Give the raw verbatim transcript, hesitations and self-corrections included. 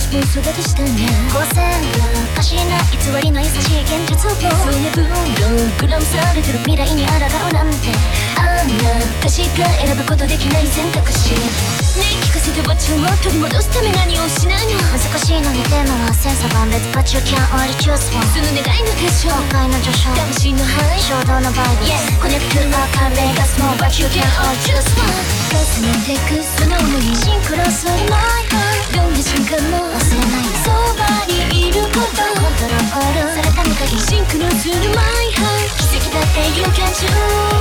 しも育てしたんや高専部おかしな偽りの優しい現実をそういうプログラムされてる未来に抗うなんてあんな昔が選ぶことできない選択肢ねえ聞かせてバチを取り戻すため何をしないの難しいのにテーマは千差万別 But you can't only choose one その願いの結晶崩壊の序章魂の範囲衝動のバイブスコネクトは関連がスモー But you can't only choose one 重ねてくその想いシンクロする My heart どんな瞬間も忘れないそばにいることコントロールされたみたいシンクロする My heart 奇跡だって You can choose